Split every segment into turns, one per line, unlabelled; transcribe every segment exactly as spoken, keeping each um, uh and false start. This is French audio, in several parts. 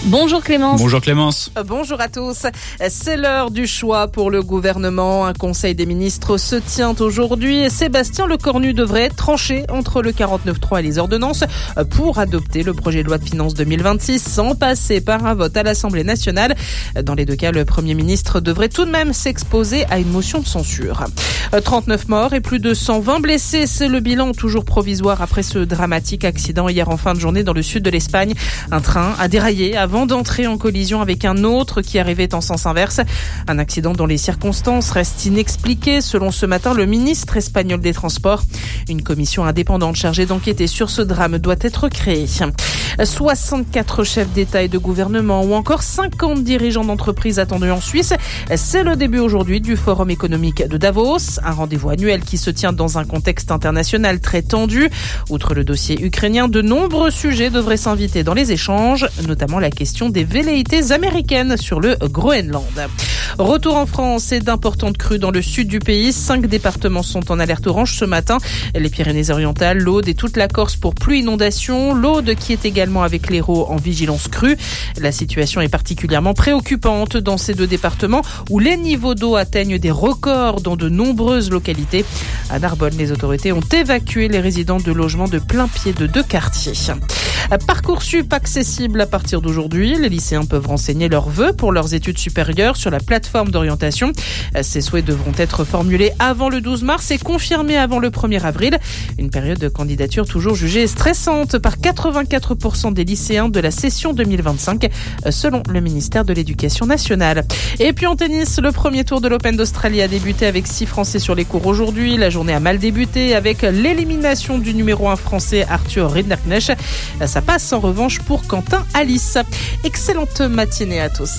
Bonjour Clémence.
Bonjour Clémence.
Bonjour à tous. C'est l'heure du choix pour le gouvernement. Un conseil des ministres se tient aujourd'hui et Sébastien Lecornu devrait trancher entre le quarante-neuf trois et les ordonnances pour adopter le projet de loi de finances deux mille vingt-six sans passer par un vote à l'Assemblée nationale. Dans les deux cas, le Premier ministre devrait tout de même s'exposer à une motion de censure. trente-neuf morts et plus de cent vingt blessés, c'est le bilan toujours provisoire après ce dramatique accident hier en fin de journée dans le sud de l'Espagne. Un train a déraillé avant d'entrer en collision avec un autre qui arrivait en sens inverse. Un accident dont les circonstances restent inexpliquées, selon ce matin le ministre espagnol des Transports. Une commission indépendante chargée d'enquêter sur ce drame doit être créée. soixante-quatre chefs d'État et de gouvernement ou encore cinquante dirigeants d'entreprises attendus en Suisse. C'est le début aujourd'hui du Forum économique de Davos, un rendez-vous annuel qui se tient dans un contexte international très tendu. Outre le dossier ukrainien, de nombreux sujets devraient s'inviter dans les échanges, notamment la question des velléités américaines sur le Groenland. Retour en France et d'importantes crues dans le sud du pays. Cinq départements sont en alerte orange ce matin. Les Pyrénées-Orientales, l'Aude et toute la Corse pour pluie inondation. L'Aude qui est également avec l'Hérault en vigilance crue. La situation est particulièrement préoccupante dans ces deux départements où les niveaux d'eau atteignent des records dans de nombreuses localités. À Narbonne, les autorités ont évacué les résidents de logements de plein pied de deux quartiers. Parcoursup accessible à partir d'aujourd'hui. Les lycéens peuvent renseigner leurs vœux pour leurs études supérieures sur la plateforme d'orientation. Ces souhaits devront être formulés avant le douze mars et confirmés avant le premier avril. Une période de candidature toujours jugée stressante par quatre-vingt-quatre pour cent des lycéens de la session deux mille vingt-cinq, selon le ministère de l'Éducation nationale. Et puis en tennis, le premier tour de l'Open d'Australie a débuté avec six Français sur les cours aujourd'hui. La journée a mal débuté avec l'élimination du numéro un français Arthur Rinderknecht. Ça passe en revanche pour Quentin Alice. Excellente matinée à tous.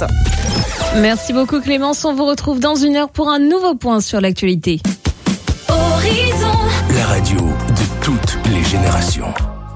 Merci beaucoup Clémence. On vous retrouve dans une heure pour un nouveau point sur l'actualité.
Horizon. La radio de toutes les générations.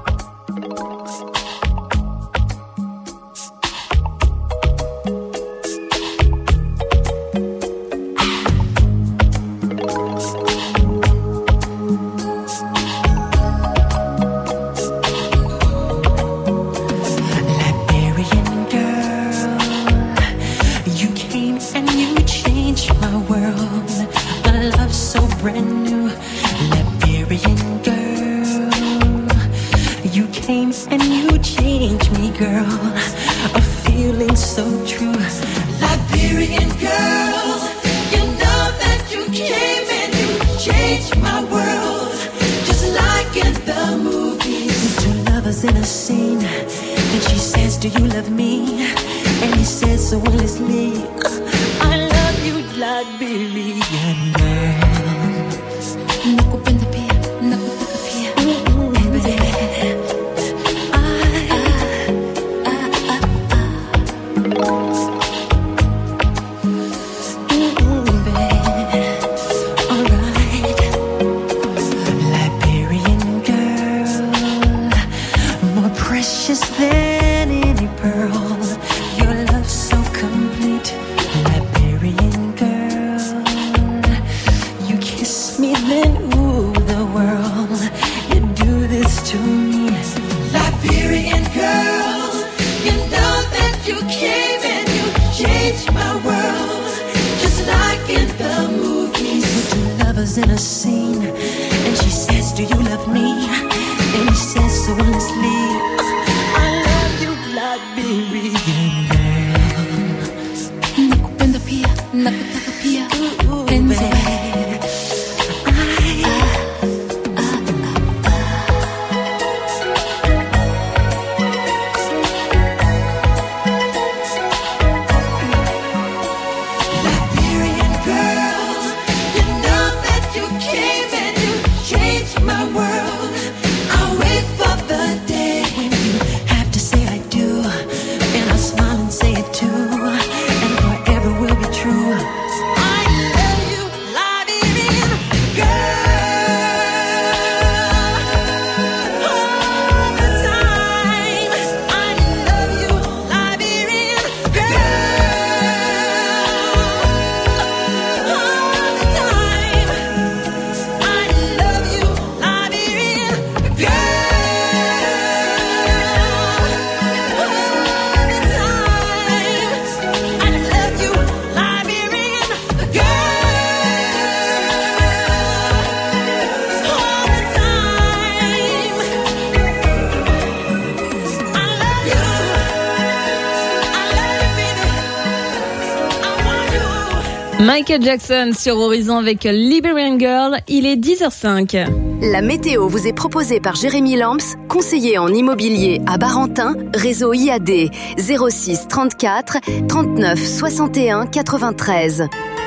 In a scene, and she says, do you love me? And he says so honestly, I love you, Liberian girl. Nakupenda pia, nakutaka pia, baby. I, I, I, I, I. Precious than any pearl, your love so complete, Liberian girl. You kiss me, then ooh, the world. You do this to me, Liberian girl. You know that you came and you changed my world, just like in the movies. We're two lovers in a scene, and she says, do you love me? And he says so honestly, Liberian girl. Nakupenda pia, nakutaka pia, enzi. Liberian girl, you know that you came and you changed my world. I wait for the day
Michael Jackson sur Horizon avec Liberian Girl, il est dix heures cinq.
La météo vous est proposée par Jérémy Lamps, conseiller en immobilier à Barentin, réseau I A D, zéro six trente-quatre trente-neuf soixante et un quatre-vingt-treize.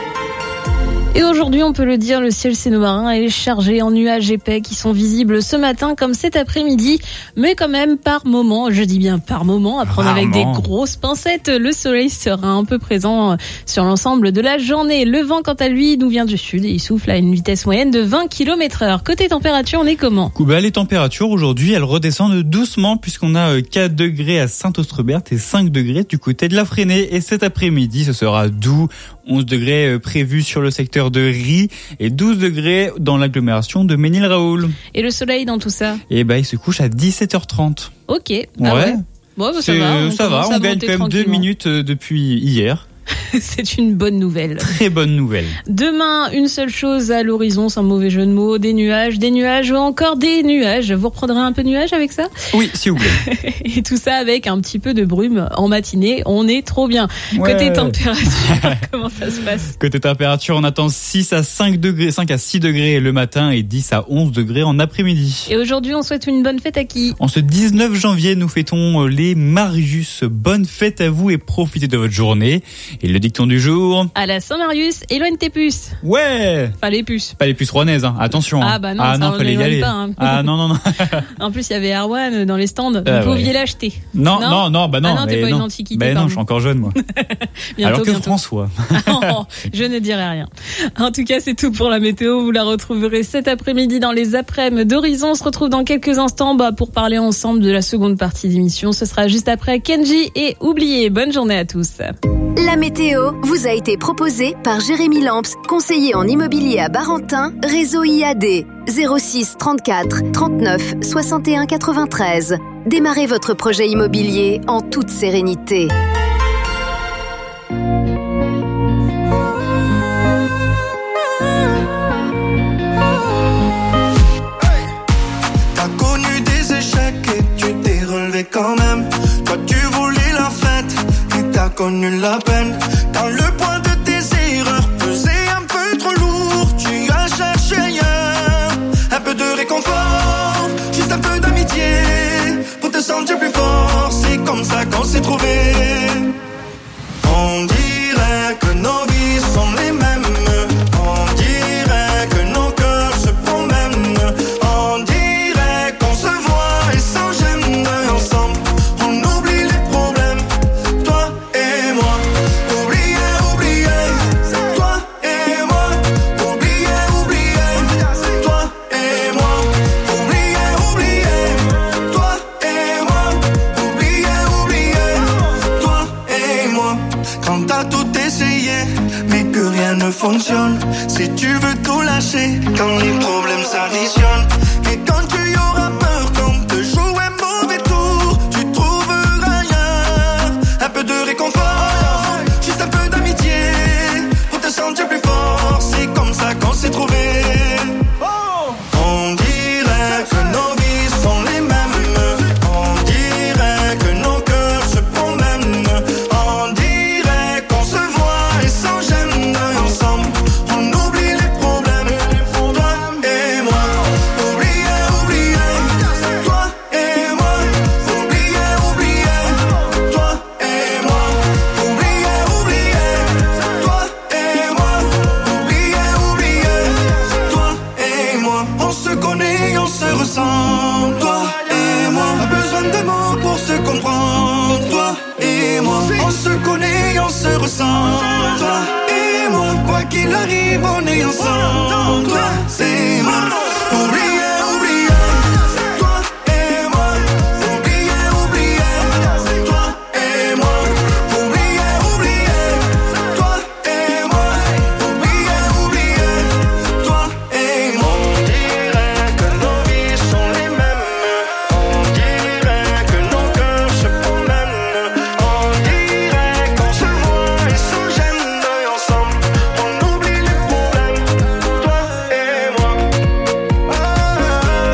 Et aujourd'hui, on peut le dire, le ciel sénomarin est chargé en nuages épais qui sont visibles ce matin comme cet après-midi, mais quand même par moment, je dis bien par moment, à prendre
Rarement.
avec des grosses pincettes. Le soleil sera un peu présent sur l'ensemble de la journée. Le vent, quant à lui, nous vient du sud et il souffle à une vitesse moyenne de vingt kilomètres heure. Côté température, on est comment ?
Bah, les températures aujourd'hui, elles redescendent doucement puisqu'on a quatre degrés à Saint-Austrebert et cinq degrés du côté de la Fresnay. Et cet après-midi, ce sera doux. onze degrés prévus sur le secteur de Ry et douze degrés dans l'agglomération de Ménil-Raoul.
Et le soleil dans tout ça ?
Et bah, il se couche à dix-sept heures trente.
Ok.
Ouais.
Ah ouais. Bon, bah, ça
C'est-
va. On
ça va,
commence à
on gagne
monter
quand même deux
tranquillement.
minutes euh, depuis hier.
C'est une bonne nouvelle.
Très bonne nouvelle.
Demain, une seule chose à l'horizon, sans mauvais jeu de mots, des nuages, des nuages ou encore des nuages. Vous reprendrez un peu de nuages avec ça ?
Oui, s'il vous plaît.
Et tout ça avec un petit peu de brume en matinée. On est trop bien.
Ouais.
Côté température, comment ça se passe ?
Côté température, on attend six à cinq degrés, cinq à six degrés le matin et dix à onze degrés en après-midi.
Et aujourd'hui, on souhaite une bonne fête à qui ?
En ce dix-neuf janvier, nous fêtons les Marius. Bonne fête à vous et profitez de votre journée. Et le dicton du jour.
À la Saint-Marius, éloigne tes puces.
Ouais!
Enfin, les puces.
Pas les puces rouennaises, hein. Attention.
Ah
hein.
bah non,
ah
ça,
non,
on
fallait y
l'éloigne
aller.
pas, hein.
Ah non, non, non.
En plus, il y avait Erwan dans les stands. Vous
Ah,
pouviez
ouais.
l'acheter.
Non,
Non
non, non, bah non.
Ah non, t'es
mais
pas
non.
une antiquité,
Bah non,
pardon.
je suis encore jeune, moi.
Bientôt,
Alors que
bientôt.
François.
Oh, je ne dirai rien. En tout cas, c'est tout pour la météo. Vous la retrouverez cet après-midi dans les après-midi d'Horizon. On se retrouve dans quelques instants bah, pour parler ensemble de la seconde partie d'émission. Ce sera juste après Kenji et Oublié. Bonne journée à tous.
La météo vous a été proposée par Jérémy Lamps, conseiller en immobilier à Barentin, réseau I A D, zéro six trente-quatre trente-neuf soixante et un quatre-vingt-treize. Démarrez votre projet immobilier en toute sérénité.
T'as connu des échecs et tu t'es relevé quand même. Toi tu voulais la fête et t'as connu la peine. Quand le poids de tes erreurs pesait un peu trop lourd, tu as cherché ailleurs un peu de réconfort, juste un peu d'amitié pour te sentir plus fort. C'est comme ça qu'on s'est trouvés. On dirait que nos vies sont les mêmes. On dirait que nos cœurs se promènent. On dirait qu'on se voit et sans gêne ensemble. On oublie les problèmes, toi et moi. Oublier, oublier, toi et moi. Oublier, oublier, toi et moi. Oublier, oublier, toi et moi. Oublier, oublier, toi et moi. Quand t'as tout essayé, mais que rien ne fonctionne. Si tu veux tout lâcher, quand les problèmes s'additionnent. Et quand tu y auras peur, qu'on te joue un mauvais tour, tu trouveras ailleurs un peu de réconfort, juste un peu d'amitié pour te sentir plus fort. C'est comme ça qu'on s'est trouvés. On dirait que nos vies sont les mêmes. On dirait que nos cœurs se promènent. On dirait qu'on se voit et sans gêne ensemble. On oublie les problèmes, toi et moi. Oublier, oublier, toi et moi. Oublier, oublier, toi et moi. Oublier, oublier, toi et moi. Oublier, oublier, toi et moi. On se connaît, on se ressent, toi et moi. Pas besoin de mots pour se comprendre, toi et moi. On se connaît, on se ressent, toi et moi. Quoi qu'il arrive, on est ensemble, toi c'est moi. Oublier, oublier, toi et moi. Oublier, oublier, toi et moi. Oublier, oublier, toi et moi. Oublier, oublier, toi et moi. On dirait que nos vies sont les mêmes. On dirait que nos cœurs se promènent. On dirait qu'on se voit et sans gêne ensemble. On oublie les problèmes, toi et moi. Ah,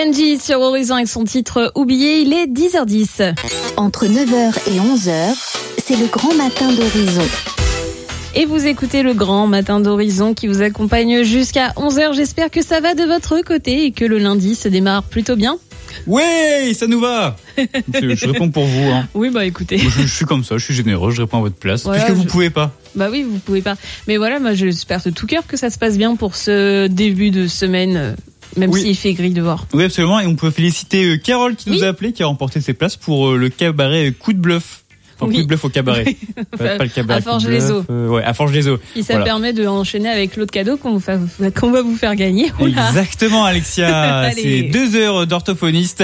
Kenji sur Horizon avec son titre Oublié, il est dix heures dix.
Entre neuf heures et onze heures, c'est le grand matin d'Horizon.
Et vous écoutez le grand matin d'Horizon qui vous accompagne jusqu'à onze heures. J'espère que ça va de votre côté et que le lundi se démarre plutôt bien.
Ouais, ça nous va. je, je réponds pour vous. Hein.
Oui, bah écoutez.
Je, je suis comme ça, je suis généreux, je réponds à votre place.
Voilà,
puisque vous
je...
pouvez pas.
Bah oui, vous pouvez pas. Mais voilà, moi j'espère de tout cœur que ça se passe bien pour ce début de semaine, même oui. s'il fait gris dehors.
Oui, absolument. Et on peut féliciter Carole qui nous oui. a appelé, qui a remporté ses places pour le cabaret Coup de Bluff. Enfin, oui. Coup de bluff au cabaret. pas, pas le cabaret.
À Forges-les-Eaux.
Euh, ouais, à Forges-les-Eaux.
Et ça voilà. permet de enchaîner avec l'autre cadeau qu'on, fa... qu'on va vous faire gagner. Oula.
Exactement, Alexia. C'est deux heures d'orthophoniste.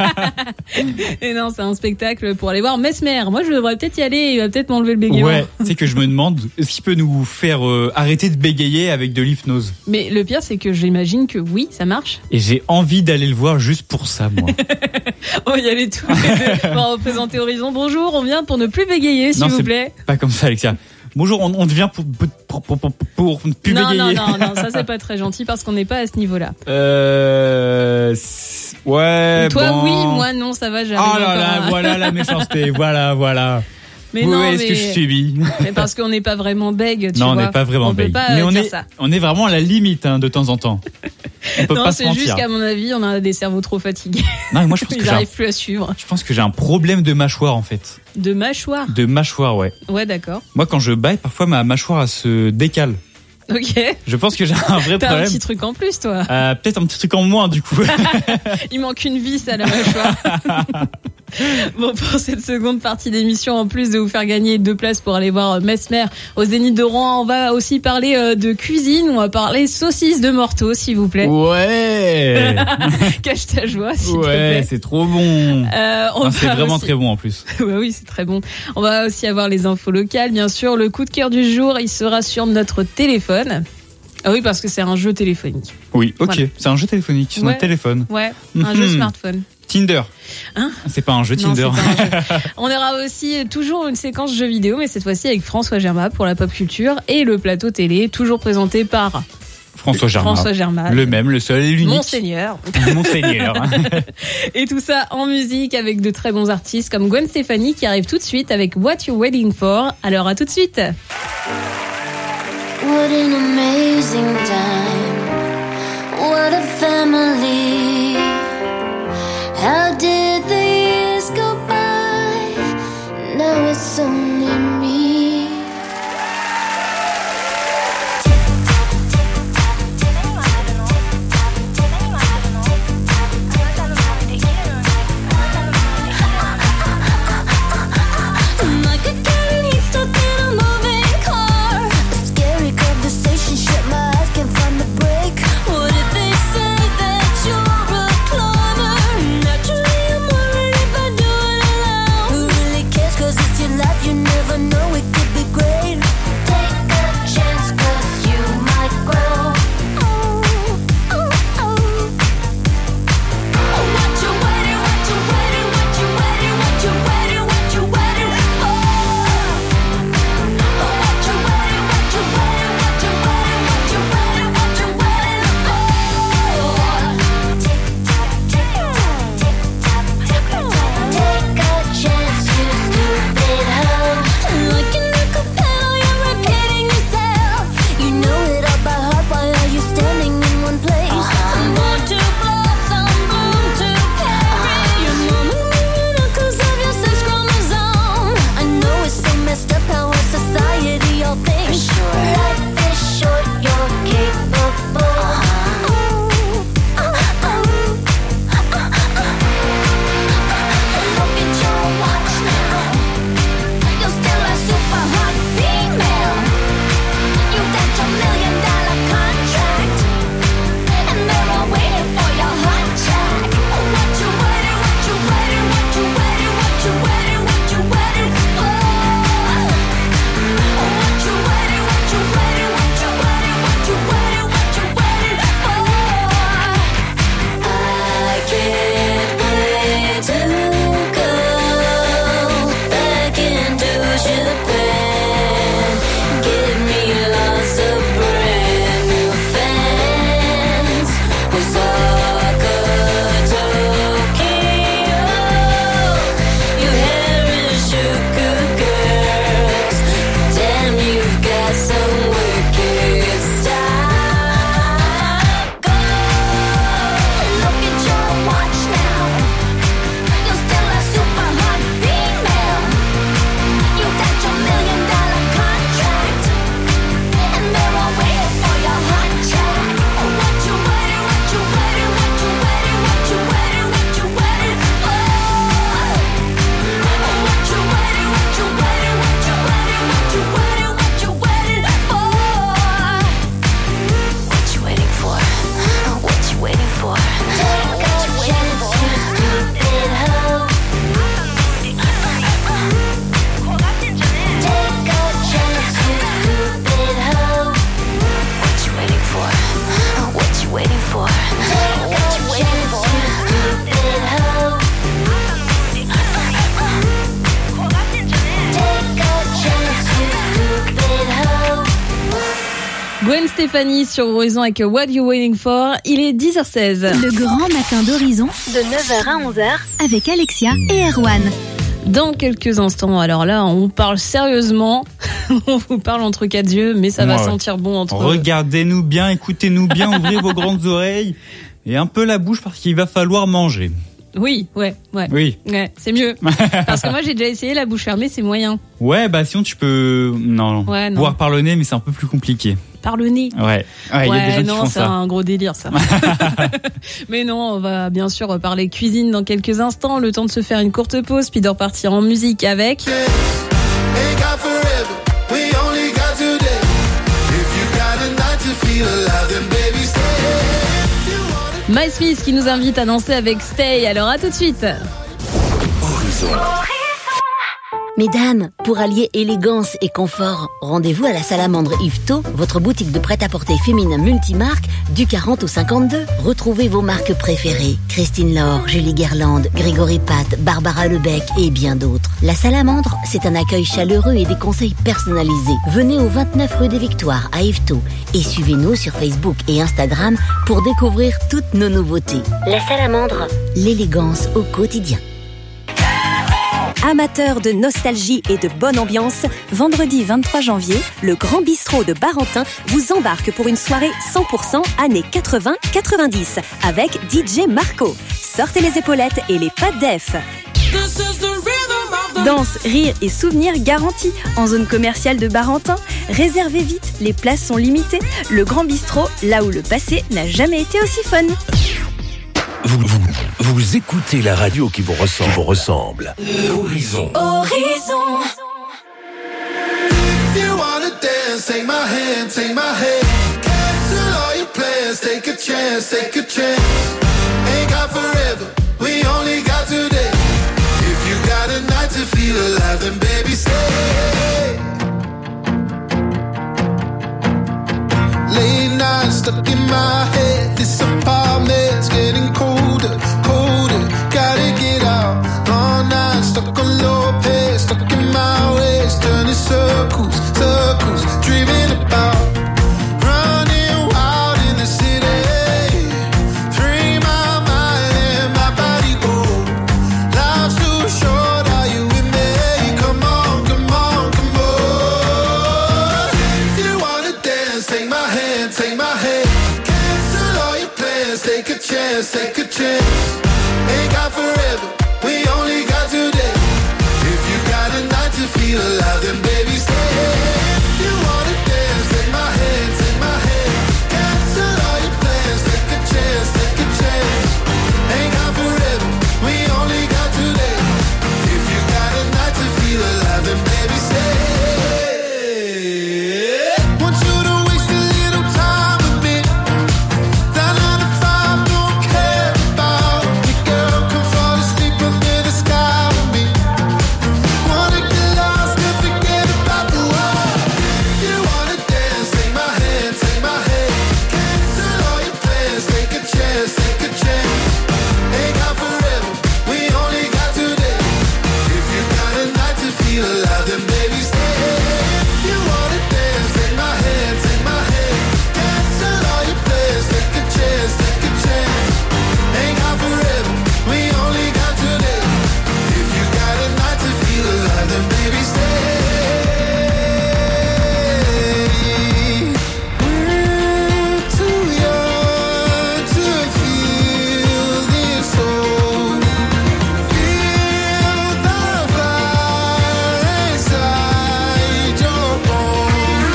Et non, c'est un spectacle pour aller voir Mesmer. Moi, je devrais peut-être y aller. Il va peut-être m'enlever le bégaiement.
Ouais. C'est que je me demande, est-ce qu'il peut nous faire euh, arrêter de bégayer avec de l'hypnose?
Mais le pire, c'est que j'imagine que oui, ça marche.
Et j'ai envie d'aller le voir juste pour ça, moi.
On va y aller tous les deux. On va représenter Horizon. Bonjour, on vient pour ne plus bégayer, s'il
non,
vous plaît.
Pas comme ça, Alexia. Bonjour, on, on vient pour, pour, pour, pour, pour ne plus
non,
bégayer.
Non, non, non, ça c'est pas très gentil parce qu'on n'est pas à ce niveau-là.
Euh, ouais.
Toi,
bon.
oui, moi non, ça va, j'arrive.
Oh là là, à... voilà la méchanceté, voilà, voilà.
Mais
oui,
non,
est-ce
mais...
que je subis?
Mais parce qu'on n'est pas vraiment bègue, tu
non,
vois.
Non, on n'est pas vraiment
on
bègue.
Pas
mais on est,
ça.
on est vraiment à la limite hein, de temps en temps. On peut
non,
pas se mentir.
C'est juste qu'à mon avis, on a des cerveaux trop fatigués.
Non, mais moi je pense
Ils
que
n'arrivent plus à suivre.
Je pense que j'ai un problème de mâchoire en fait.
De mâchoire.
De mâchoire, ouais.
Ouais, d'accord.
Moi, quand je baille, parfois ma mâchoire elle se décale.
Ok.
Je pense que j'ai un vrai
T'as
problème.
un petit truc en plus, toi.
Euh, peut-être un petit truc en moins, du coup.
Il manque une vis à la mâchoire. Bon, pour cette seconde partie d'émission, en plus de vous faire gagner deux places pour aller voir Mesmer au Zénith de Rouen, on va aussi parler de cuisine. On va parler saucisses de Morteau, s'il vous plaît.
Ouais.
Cache ta joie, s'il
ouais,
te plaît.
Ouais, c'est trop bon.
Euh, on
non, c'est vraiment
aussi...
très bon en plus.
Ouais, oui, c'est très bon. On va aussi avoir les infos locales, bien sûr. Le coup de cœur du jour, il sera sur notre téléphone. Ah oui, parce que c'est un jeu téléphonique.
Oui, ok.
Voilà.
C'est un jeu téléphonique sur
ouais.
notre téléphone.
Ouais, un mmh. jeu smartphone.
Tinder.
Hein?
C'est pas un jeu
non,
Tinder.
C'est pas un jeu. On aura aussi toujours une séquence jeux vidéo, mais cette fois-ci avec François Germain pour la pop culture et le plateau télé, toujours présenté par
François Germain.
François Germain.
Le même, le seul et l'unique.
Monseigneur.
Monseigneur.
Et tout ça en musique avec de très bons artistes comme Gwen Stefani qui arrive tout de suite avec What You Waiting For. Alors à tout de suite.
What an amazing time. What a family. How did the years go by? Now it's only me. Like a cat he's stuck in a moving car. A scary conversation, shut my eyes, can't find the for? What you waiting for? Stupid hoe. Take a chance, you stupid hoe.
Gwen Stefani sur Horizon avec What You Waiting For. Il est dix heures seize.
Le grand matin d'Horizon de neuf heures à onze heures avec Alexia et Erwan.
Dans quelques instants, alors là, on parle sérieusement. On vous parle entre quatre yeux, mais ça va
Ouais.
sentir bon entre...
Regardez-nous bien, écoutez-nous bien, ouvrez vos grandes oreilles et un peu la bouche parce qu'il va falloir manger.
Oui, ouais, ouais.
Oui.
Ouais, c'est mieux. Parce que moi, j'ai déjà essayé la bouche fermée, c'est moyen.
Ouais, bah sinon tu peux non,
Ouais, non.
boire par le nez, mais c'est un peu plus compliqué.
Par le nez.
Ouais, ouais, il y a des gens qui
non,
font
c'est
ça.
un gros délire, ça. Mais non, on va bien sûr parler cuisine dans quelques instants. Le temps de se faire une courte pause, puis de repartir en musique avec...
Ain't got forever, we only got today. If you got a night to feel alive, then baby stay.
My Smith qui nous invite à danser avec Stay. Alors à tout de suite.
Horizon.
Mesdames, pour allier élégance et confort, rendez-vous à la Salamandre Yvetot, votre boutique de prêt-à-porter féminin multimarque du quarante au cinquante-deux. Retrouvez vos marques préférées, Christine Laure, Julie Guerlande, Grégory Pat, Barbara Lebec et bien d'autres. La Salamandre, c'est un accueil chaleureux et des conseils personnalisés. Venez au vingt-neuf rue des Victoires à Yvetot et suivez-nous sur Facebook et Instagram pour découvrir toutes nos nouveautés. La Salamandre, l'élégance au quotidien.
Amateurs de nostalgie et de bonne ambiance, vendredi vingt-trois janvier, le Grand Bistrot de Barentin vous embarque pour une soirée cent pour cent années quatre-vingts quatre-vingt-dix avec D J Marco. Sortez les épaulettes et les pattes d'Ef. Danse, rire et souvenirs garantis en zone commerciale de Barentin. Réservez vite, les places sont limitées. Le Grand Bistrot, là où le passé n'a jamais été aussi fun.
Vous, vous, vous écoutez la radio qui vous ressemble. Qui vous ressemble. Horizon.
Horizon.
If you wanna dance, take my hand, take my hand. Cancel all your plans, take a chance, take a chance. Ain't got forever, we only got today. If you got a night to feel alive, then baby stay. Late night stuck in my head, this apartment's getting colder, colder. Gotta get out, long night stuck on low pace, stuck in my ways, turning circles, circles, dreaming about running wild in the city. Free my mind and my body go. Life's too short, are you with me? Come on, come on, come on. If you wanna dance, take my hand, take my hand. Cancel all your plans, take a chance, take a chance. Ain't got forever, we only got today. If you got a night to feel alive, then baby stay. If you wanna dance, take my hand, take my hand. Cancel all your plans, take a chance, take a chance. Ain't got forever, we only got today. If you got a night to feel alive, then baby stay. Want you to waste a little time with me. That nine to five don't care about me, girl. Come fall asleep under the sky with me. Wanna get lost and forget about the world. If you wanna dance, take my hand, take my hand. Cancel all your plans, take a chance, take a chance. Ain't got forever, we only got today. If you got a night to feel alive, then baby stay. If you wanna dance, take my hand, take my hand. Cancel all your plans, take a chance, take a chance. Ain't got forever, we only got today. If you got a night to feel alive, then baby stay. We're too young to feel this soul. Feel the fire inside your bones.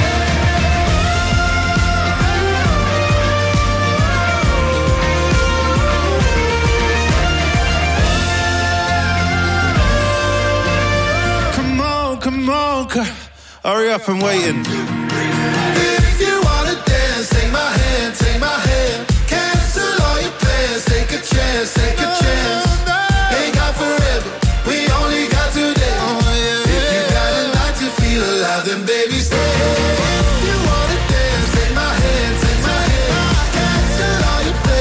Come on, come on, c- hurry up, I'm waiting. If you wanna dance, take my hand, take my hand. Cancel all your plans, take a chance, take a chance. Ain't got forever, we only got today. If you got a night to feel alive, then baby stay. If you wanna dance, take my hand, take my hand. Cancel all your plans.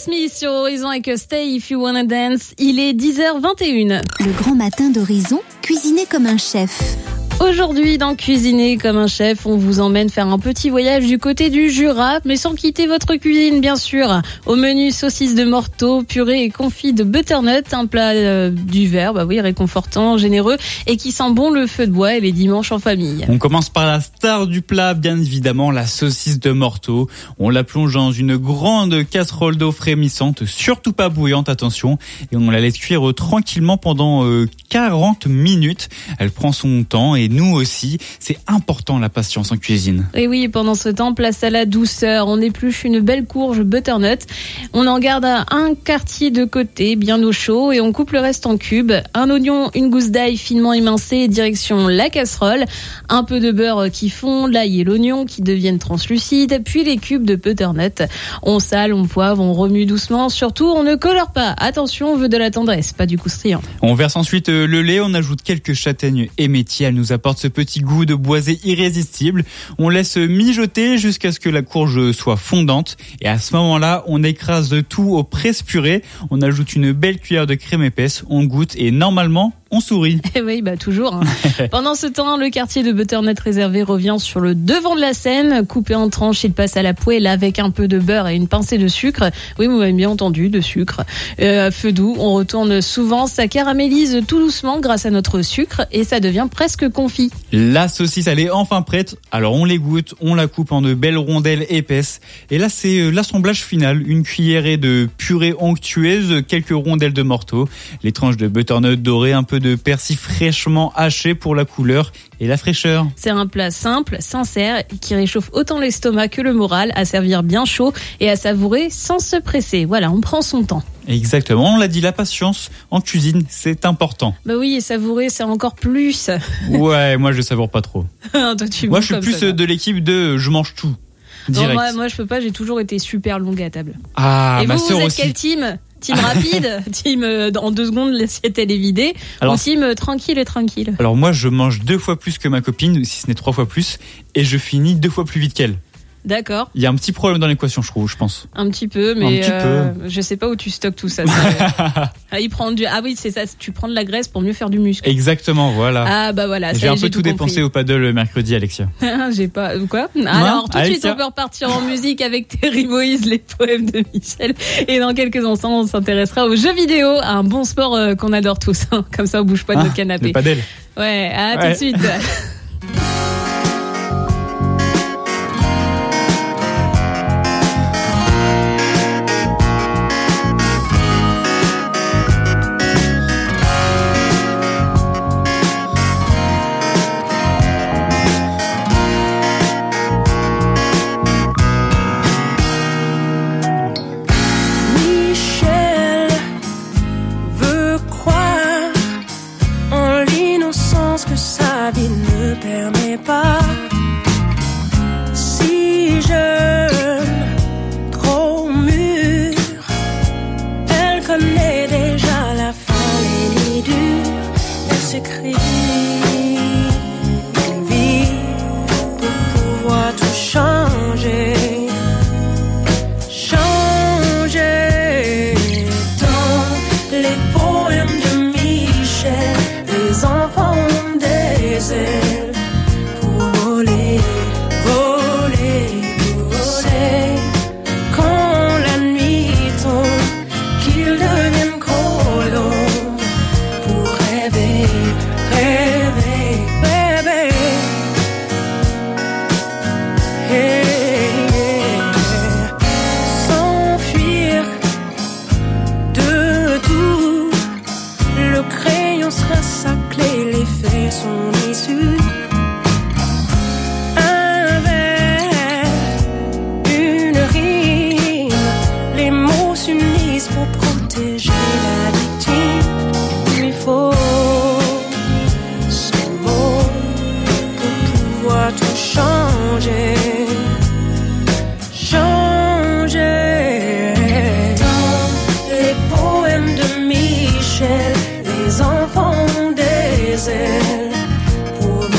Smith sur Horizon avec Stay If You Wanna Dance. Il est dix heures vingt et une.
Le grand matin d'Horizon, cuisiner comme un chef.
Aujourd'hui, dans Cuisiner comme un chef, on vous emmène faire un petit voyage du côté du Jura, mais sans quitter votre cuisine, bien sûr. Au menu, saucisses de morteau, purée et confit de butternut, un plat euh, du Ver, bah oui, réconfortant, généreux, et qui sent bon le feu de bois et les dimanches en famille.
On commence par la star du plat, bien évidemment, la saucisse de morteau. On la plonge dans une grande casserole d'eau frémissante, surtout pas bouillante, attention, et on la laisse cuire tranquillement pendant euh, quarante minutes. Elle prend son temps et nous aussi, c'est important la patience en cuisine.
Et oui, pendant ce temps, place à la douceur. On épluche une belle courge butternut. On en garde un quartier de côté, bien au chaud, et on coupe le reste en cubes. Un oignon, une gousse d'ail finement émincée, direction la casserole. Un peu de beurre qui fond, l'ail et l'oignon qui deviennent translucides, puis les cubes de butternut. On sale, on poivre, on remue doucement. Surtout, on ne colore pas. Attention, on veut de la tendresse, pas du croustillant.
On verse ensuite le lait, on ajoute quelques châtaignes émétiées. Elles nous apporte ce petit goût de boisé irrésistible. On laisse mijoter jusqu'à ce que la courge soit fondante. Et à ce moment-là, on écrase tout au presse-purée. On ajoute une belle cuillère de crème épaisse. On goûte et normalement, on sourit.
Eh oui, bah toujours. Hein. Pendant ce temps, le quartier de butternut réservé revient sur le devant de la scène. Coupé en tranches, il passe à la poêle avec un peu de beurre et une pincée de sucre. Oui, vous m'avez bien entendu, de sucre. Euh, à feu doux, on retourne souvent. Ça caramélise tout doucement grâce à notre sucre et ça devient presque confit.
La saucisse, elle est enfin prête. Alors on l'égoutte, on la coupe en de belles rondelles épaisses. Et là, c'est l'assemblage final. Une cuillerée de purée onctueuse, quelques rondelles de morteau, les tranches de butternut doré, un peu de persil fraîchement haché pour la couleur et la fraîcheur.
C'est un plat simple, sincère, qui réchauffe autant l'estomac que le moral, à servir bien chaud et à savourer sans se presser. Voilà, on prend son temps.
Exactement, on l'a dit, la patience en cuisine, c'est important.
Bah oui, et savourer, c'est encore plus.
Ouais, moi je savoure pas trop.
Toi, tu
moi je suis plus
ça,
de l'équipe de je mange tout. Direct.
Non, moi, moi je peux pas, j'ai toujours été super longue à table.
Ah,
et
ma
vous,
sœur
vous êtes
aussi.
quelle team? Team rapide, team euh, en deux secondes l'assiette elle est vidée, alors, ou team euh, tranquille et tranquille?
Alors moi je mange deux fois plus que ma copine, si ce n'est trois fois plus, et je finis deux fois plus vite qu'elle.
D'accord.
Il y a un petit problème dans l'équation, je trouve, je pense.
Un petit peu, mais
petit
euh,
peu.
je sais pas où tu stockes tout ça. ça ah, il prend du... ah oui, c'est ça, tu prends de la graisse pour mieux faire du muscle.
Exactement, voilà.
Ah bah voilà.
J'ai
ça,
un
j'ai
peu tout, tout dépensé au paddle le mercredi, Alexia.
J'ai pas quoi. Alors tout de suite, on peut repartir en musique avec Terry Moïse, les poèmes de Michel. Et dans quelques instants, on s'intéressera aux jeux vidéo, à un bon sport euh, qu'on adore tous. Hein. Comme ça, on bouge pas de
ah,
notre canapé.
Le paddle.
Ouais, à
ouais.
tout de suite.
Les enfants des ailes pour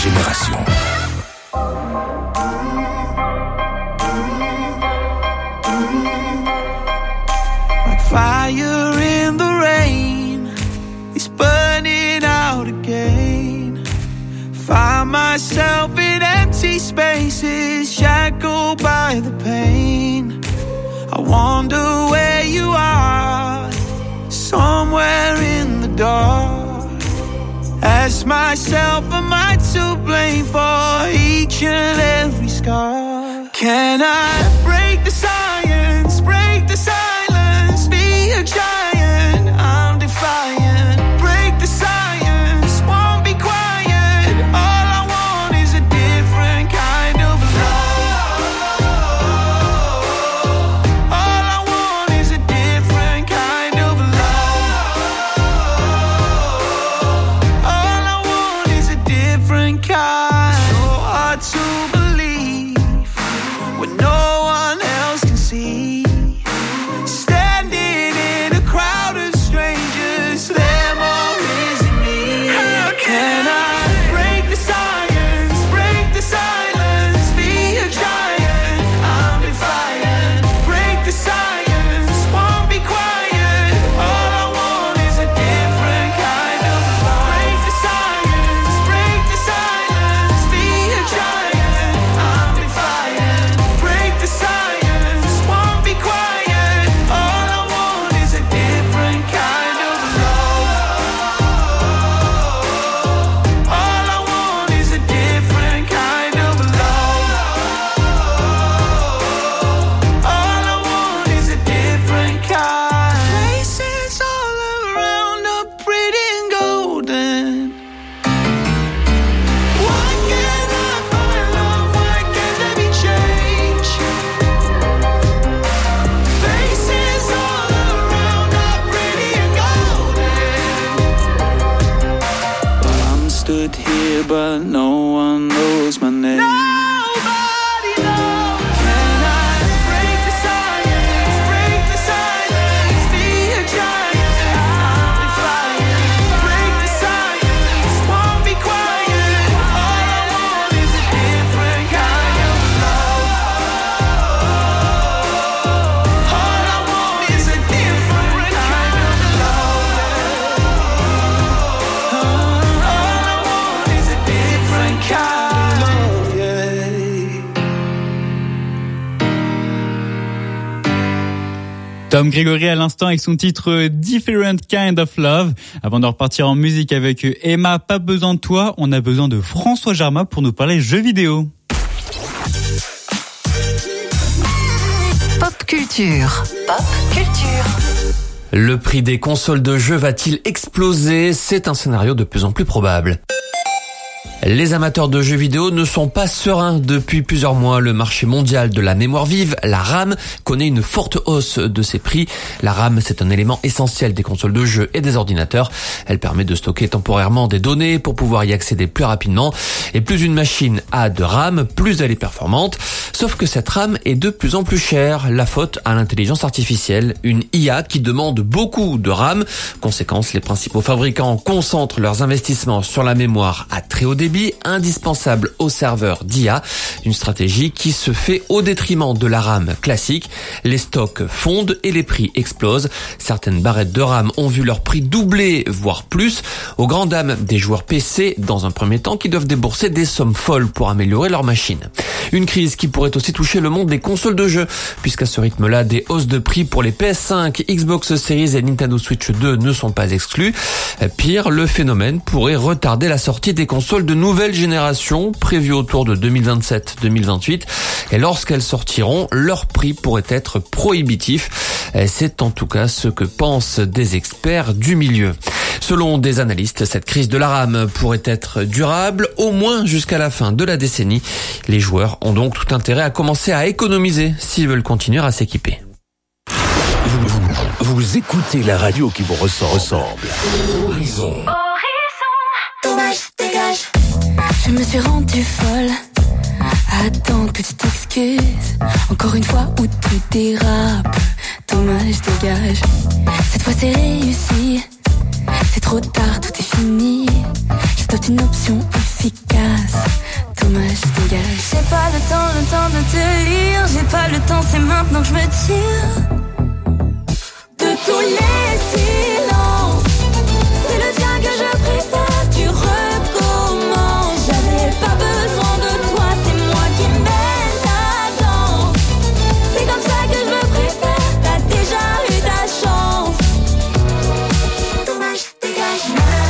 génération.
Like fire in the rain, it's burning out again. Find myself in empty spaces, shackled by the pain. I wonder where you are, somewhere in the dark. Ask myself, am I to blame for each and every scar? Can I break the science, break the silence, be a giant, I'm defiant. Break the science, won't be quiet. All I want is a different kind of love. All I want is a different kind of love. All I want is a different kind. So hard to believe when no one else can see. Standing in a crowd of strangers, them or is it me? How can I break the science, break the silence, be a giant, I'm defiant. Break the science, won't be quiet. All I want is a different kind of love. Break the science, break the silence, be a giant, I'm defiant. Break the science, won't be quiet. All I want is a different kind of love. All I want is a different kind of love. All I want is a different kind. Faces all around are pretty and golden. Why can't I find love? Why can't there be change? Faces all around are pretty and golden. I'm stood here, but no one knows my name. Nobody knows. Can I break the silence? Break the silence. Be a giant. I'm defiant. Break the silence. Won't be quiet. All I want is a different kind of love. All I want is a different kind of love. All I want is a different kind of love, yeah.
Tom Grégory à l'instant avec son titre Different Kind of Love. Avant de repartir en musique avec Emma, pas besoin de toi, on a besoin de François Jarma pour nous parler jeux vidéo.
Pop culture. Pop culture.
Le prix des consoles de jeux va-t-il exploser? C'est un scénario de plus en plus probable. Les amateurs de jeux vidéo ne sont pas sereins. Depuis plusieurs mois, le marché mondial de la mémoire vive, la RAM, connaît une forte hausse de ses prix. La RAM, c'est un élément essentiel des consoles de jeux et des ordinateurs. Elle permet de stocker temporairement des données pour pouvoir y accéder plus rapidement. Et plus une machine a de RAM, plus elle est performante. Sauf que cette RAM est de plus en plus chère. La faute à l'intelligence artificielle, une I A qui demande beaucoup de RAM. Conséquence, les principaux fabricants concentrent leurs investissements sur la mémoire à très haut débit, indispensable aux serveurs d'I A, une stratégie qui se fait au détriment de la RAM classique. Les stocks fondent et les prix explosent. Certaines barrettes de RAM ont vu leur prix doubler, voire plus, aux grandes dames des joueurs P C, dans un premier temps, qui doivent débourser des sommes folles pour améliorer leur machine. Une crise qui pourrait aussi toucher le monde des consoles de jeux, puisqu'à ce rythme-là, des hausses de prix pour les P S cinq, Xbox Series et Nintendo Switch deux ne sont pas exclues. Pire, le phénomène pourrait retarder la sortie des consoles de nouvelle génération, prévue autour de deux mille vingt-sept deux mille vingt-huit. Et lorsqu'elles sortiront, leur prix pourrait être prohibitif. C'est en tout cas ce que pensent des experts du milieu. Selon des analystes, cette crise de la RAM pourrait être durable au moins jusqu'à la fin de la décennie. Les joueurs ont donc tout intérêt à commencer à économiser s'ils veulent continuer à s'équiper.
Vous, vous, vous écoutez la radio qui vous ressemble. Horizon.
Dommage, dégage. Je me suis rendue folle. Attends que tu t'excuses. Encore une fois où tout dérape. Dommage, dégage. Cette fois c'est réussi. C'est trop tard, tout est fini. Je
C'est toute une option efficace. Dommage, dégage. J'ai pas le temps, le temps de te lire. J'ai pas le temps, c'est maintenant que je me tire de tous les silences. C'est le tien que je préfère. Tu recommences. J'avais pas besoin de toi, c'est moi qui mène la danse. C'est comme ça que je me préfère. T'as déjà eu ta chance. Dommage, dégage.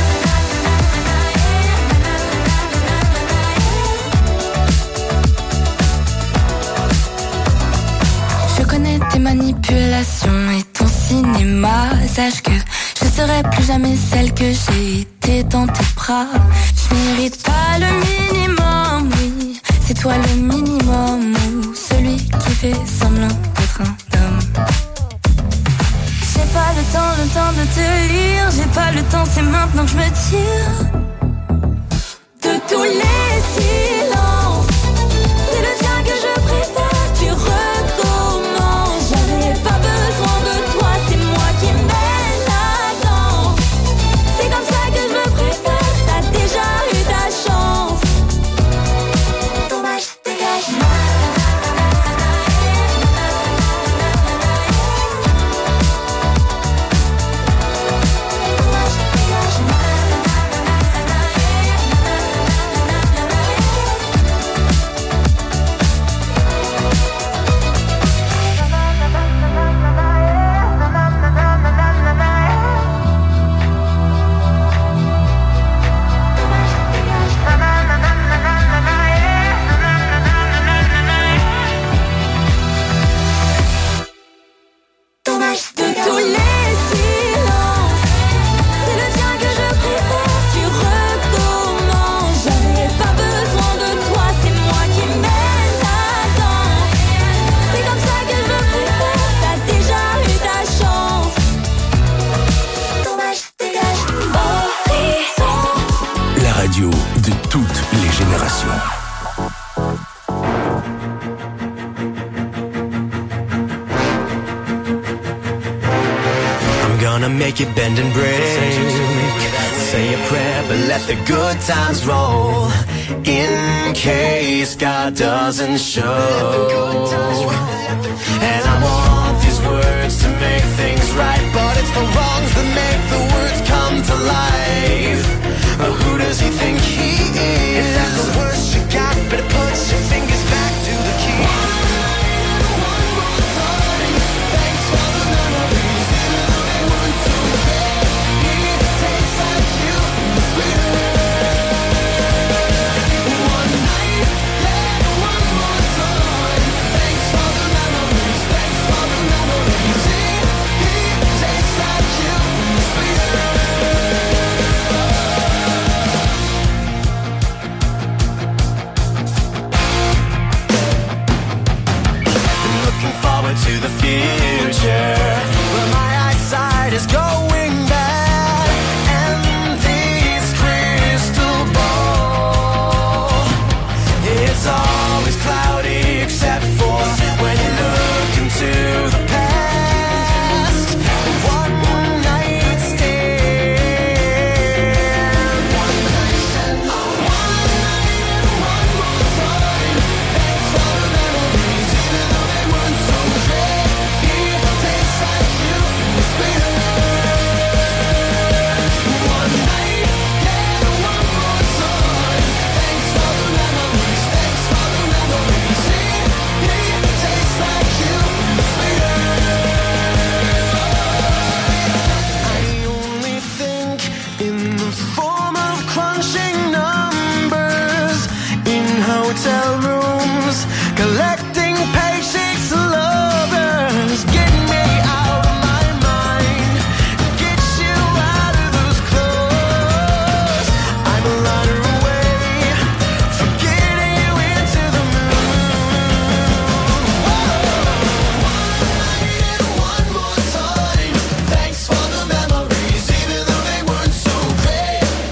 Je connais tes manipulations et ton cinéma. Sache que je serai plus jamais celle que j'ai été dans tes bras. Je mérite pas le minimum, oui. C'est toi le minimum, ou celui qui fait semblant d'être un homme. J'ai pas le temps, le temps de te lire. J'ai pas le temps, c'est maintenant que je me tire de tous les silences. C'est le tien que je préfère. Tu recommences. J'avais pas besoin de toi, c'est moi qui mène la danse. C'est comme ça que je me préfère. T'as déjà eu ta chance. Dommage, dégage.
De toutes les générations.
I'm gonna make it bend and break. Say a prayer, but let the good times roll. In case God doesn't show. And I want these words to make things right, but it's the wrongs that make the words come to life. But who does he think he is? Is that the worst you got? Better put your fingers back to the key. One more time. Thanks for the memories, even though they weren't so great. It tastes like you, sweeter. One night, yeah, one more time. Thanks for the memories, thanks for the memories. It tastes like you, sweeter. Forward to the future, where my eyesight is going bad, and this crystal ball, it's always cloudy except for when you look into the past. One night stand, one night stand, one night and one more time. Thanks for the memories, even though they weren't so great. It tastes like you, sweeter. One night, yeah, one more time. Thanks for the memories, thanks for the memories. It tastes like you, sweeter. I only think in the form of crunching numbers in hotel rooms, collecting paychecks, lovers. Get me out of my mind, get you out of those clothes. I'm a runner away from getting you into the moon. Whoa. One night and one more time. Thanks for the memories, even though they weren't so great.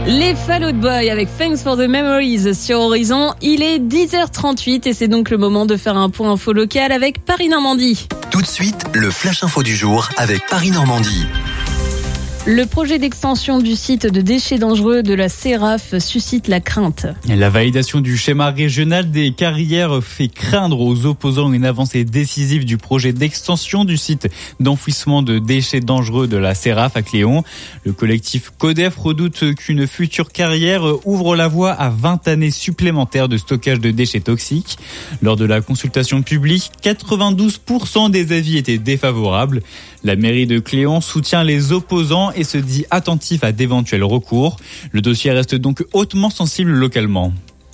Les Fall Out Boy avec Thanks for the Memories sur Horizon. Il est dix heures trente-huit et c'est donc le moment de faire un point info local avec Paris-Normandie.
Tout de suite, le Flash Info du jour avec Paris-Normandie.
Le projet d'extension du site de déchets dangereux de la Séraph suscite la crainte.
La validation du schéma régional des carrières fait craindre aux opposants une avancée décisive du projet d'extension du site d'enfouissement de déchets dangereux de la Séraph à Cléon. Le collectif CODEF redoute qu'une future carrière ouvre la voie à vingt années supplémentaires de stockage de déchets toxiques. Lors de la consultation publique, quatre-vingt-douze pour cent des avis étaient défavorables. La mairie de Cléon soutient les opposants et se dit attentif à d'éventuels recours. Le dossier reste donc hautement sensible localement.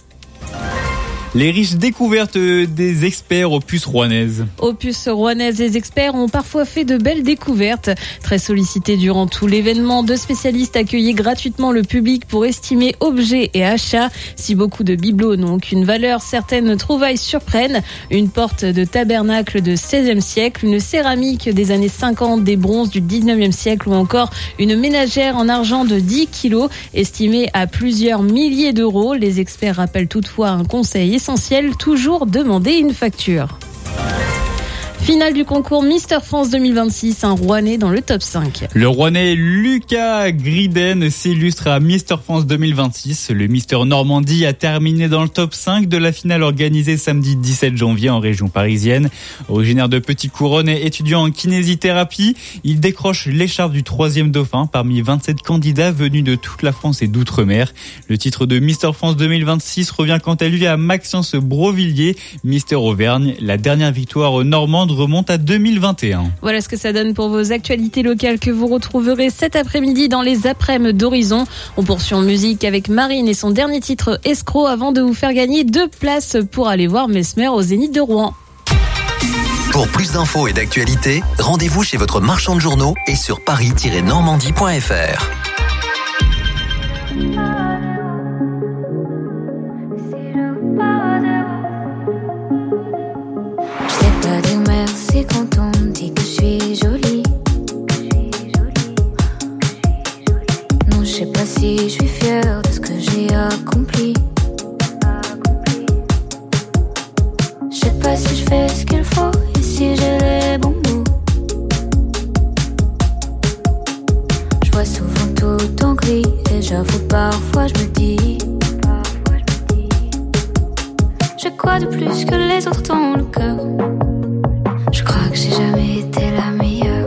Les riches découvertes des experts aux puces rouennaises.
Aux puces rouennaises, les experts ont parfois fait de belles découvertes. Très sollicités durant tout l'événement, deux spécialistes accueillaient gratuitement le public pour estimer objets et achats. Si beaucoup de bibelots n'ont aucune valeur, certaines trouvailles surprennent. Une porte de tabernacle de seizième siècle, une céramique des années cinquante, des bronzes du dix-neuvième siècle ou encore une ménagère en argent de dix kilos, estimée à plusieurs milliers d'euros. Les experts rappellent toutefois un conseil essentiel, toujours demander une facture. Finale du concours Mister France deux mille vingt-six, un Rouennais dans le top cinq.
Le Rouennais Lucas Griden s'illustre à Mister France deux mille vingt-six. Le Mister Normandie a terminé dans le top cinq de la finale organisée samedi dix-sept janvier en région parisienne. Originaire de Petite-Couronne et étudiant en kinésithérapie, il décroche l'écharpe du troisième dauphin parmi vingt-sept candidats venus de toute la France et d'outre-mer. Le titre de Mister France deux mille vingt-six revient quant à lui à Maxence Brovillier, Mister Auvergne. La dernière victoire normande remonte à deux mille vingt et un.
Voilà ce que ça donne pour vos actualités locales que vous retrouverez cet après-midi dans les après-midi d'Horizon. On poursuit en musique avec Marine et son dernier titre Escroc avant de vous faire gagner deux places pour aller voir Mesmer au Zénith de Rouen.
Pour plus d'infos et d'actualités, rendez-vous chez votre marchand de journaux et sur paris tiret normandie point f r.
C'est quand on me dit que je suis jolie. Non, je sais pas si je suis fière de ce que j'ai accompli. Je sais pas si je fais ce qu'il faut et si j'ai les bons mots. Je vois souvent tout en gris et j'avoue parfois je me dis, j'ai quoi de plus que les autres dans le cœur? Je crois que j'ai jamais été la meilleure.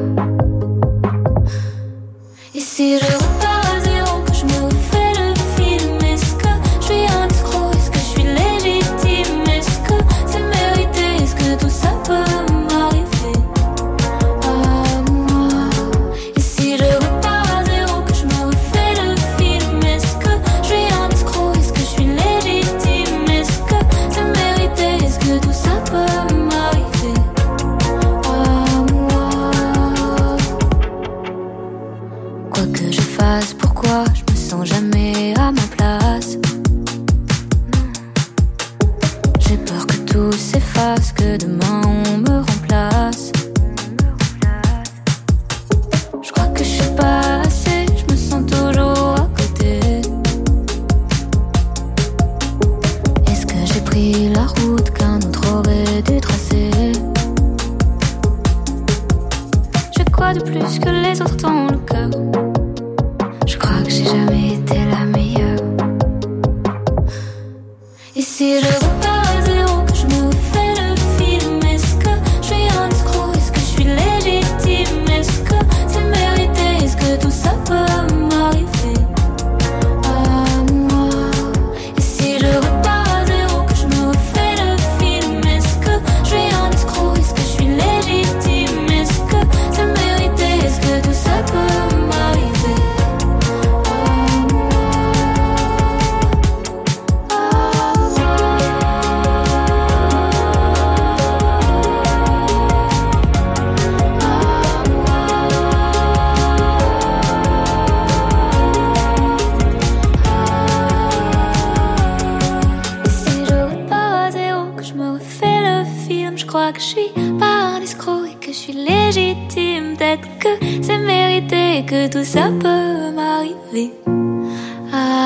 Et si je repars à zéro, que je me refais le film, est-ce que je suis un escroc? Est-ce que je suis légitime? Est-ce que c'est mérité? Est-ce que tout ça peut m'arriver à moi? Et si je repars à zéro, que je me refais le film, est-ce que je suis un escroc? Est-ce que je suis légitime? Est-ce que c'est mérité? Est-ce que tout ça peut m'arriver? Pourquoi je me sens jamais à ma place? J'ai peur que tout s'efface, que demain on me remplace. Je crois que je suis pas assez, je me sens toujours à côté. Est-ce que j'ai pris la route qu'un autre aurait dû tracer? J'ai quoi de plus que les autres dans le cœur? Je crois que j'ai jamais été la meilleure. Et si je repars à zéro, que je me refais le film, est-ce que je suis un escroc? Est-ce que je suis légitime? Est-ce que c'est mérité? Est-ce que tout ça peut m'arriver à moi? Et si je repars à zéro, que je me refais le film, est-ce que je suis un escroc? Est-ce que je suis légitime? Est-ce que c'est mérité? Est-ce que tout ça peut m'arriver? Que je suis pas un escroc et que je suis légitime. Peut-être que c'est mérité et que tout ça peut m'arriver. Ah.